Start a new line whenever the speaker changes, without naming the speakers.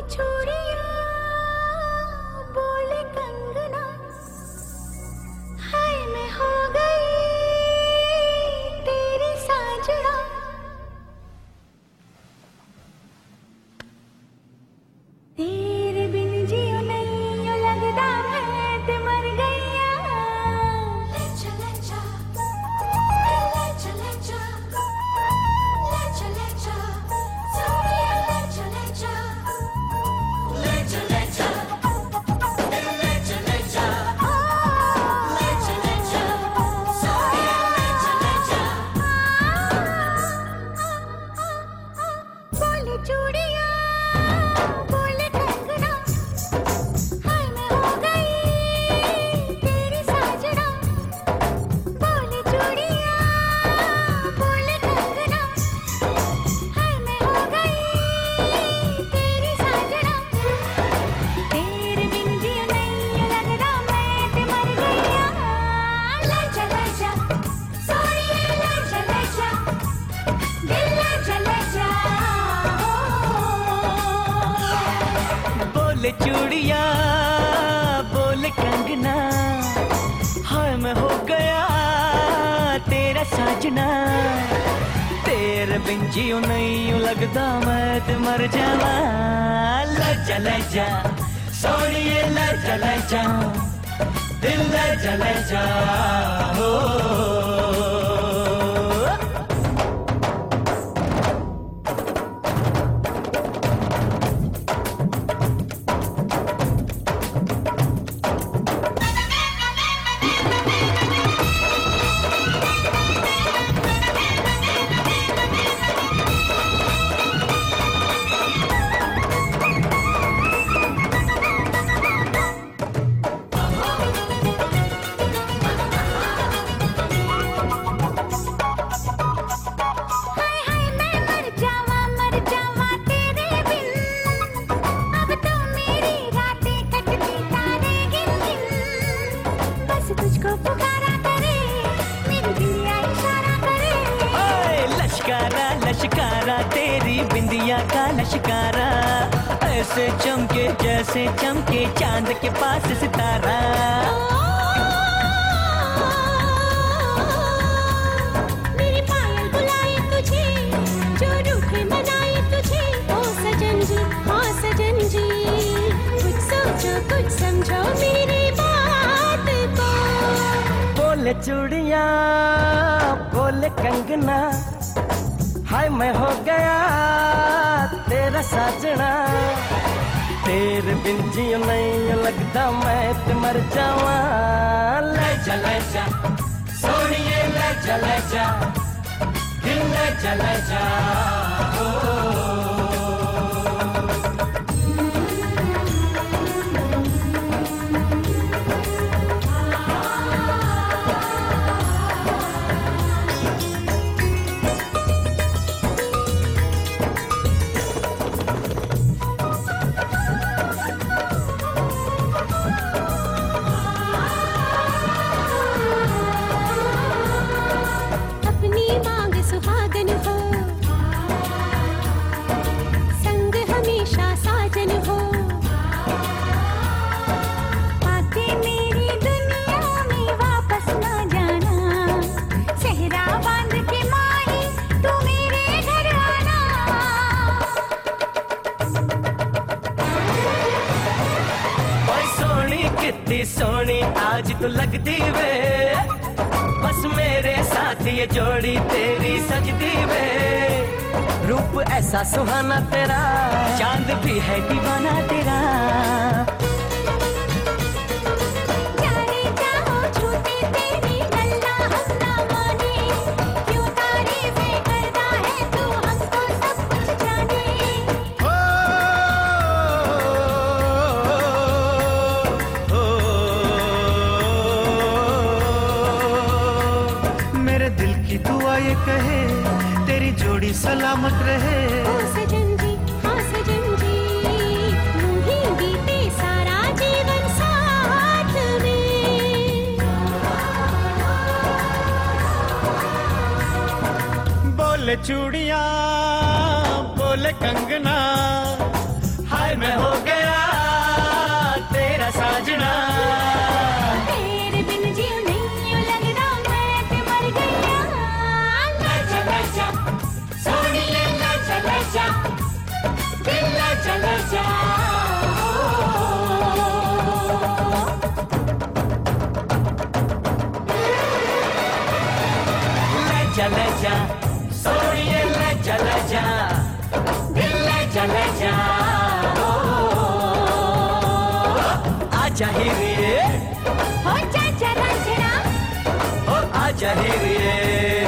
चूड़ियां बोले कंगना, हाय मैं हो गई तेरी साजना। तेरे बिन जियो नहीं यो लगदा मैं ते मर गईया। ले चले जा, ले चले जा, ले चले जा, सोनिया ले चले जा, ले चले जा, ले चले जा, ले चले जा, सोनिया ले चले जा। बोले चूड़ियां बोले कंगना, हाय मैं हो गई तेरी साजना। बोले चूड़ियां बोले कंगना, हाय मैं हो गई तेरी साजना। तेरे बिन जियो नहीं लगदा मैं ते मर गईया। ले चले जा, सोनिया ले चले जा, दिल ले चले जा।
बोले चूड़िया बोले कंगना, हाय मैं हो गया तेरा साजना। तेरे बिन जियो नहीं यूं लगदा मैं ते मर जावा। ले चले जा सोनिए ले चले जा, दिल ले चले जा हो।
हाय हाय मैं मर जावा तेरे बिन। अब तो मेरी रातें कटती तारे गिन गिन। बस तुझको पुकारा करे मेरी दिया इशारा करे।
ओए लश्कारा लश्कारा तेरी बिंदिया का लश्कारा, ऐसे चमके जैसे चमके चांद के पास सितारा।
मेरी पायल बुलाए तुझे, जो रूठे मनाए तुझे। ओ सजन जी, हाँ सजन जी, कुछ सोचो कुछ समझो मेरी बात को।
बोले चूड़िया बोले कंगना, हाय मैं हो गया तेरा साजना। तेरे बिन जियो नहीं लगदा मैं ते मर जावा। ले चले जा सोनिए ले चले जा, दिल ले चले जा ओ।
अपनी मांग सुहागन हो, संग हमेशा साजन हो। आके मेरी दुनिया में वापस ना जाना, सेहरा बांध के माही तू मेरे घर आना।
ओए सोनी कितनी सोनी आज तू लगदी वे, बस मेरे साथ ये जोड़ी तेरी सजदी वे। रूप ऐसा सुहाना तेरा, चांद भी है दीवाना तेरा।
जाने जाओ छूटे तेरी गल्ला हम ना माने, क्यों तारीफें करता है तू हमको सब कुछ जाने।
मेरे दिल की दुआ ये कहे तेरी जोड़ी सलामत रहे।
ओ सजन जी, हाँ सजन जी, यूं ही बीते सारा जीवन साथ में।
बोले चूड़िया बोले कंगना, हाय
मैं हो गया तेरा साजना।
तेरे बिन जीव नहीं यूं लगदा मैं ते मर गईया। लजा सोनिए लजा दिल लजा
लजा सोनिए लजा दिल लजा आजा हीरे
हो जा रांझना
ओ आजा हीरे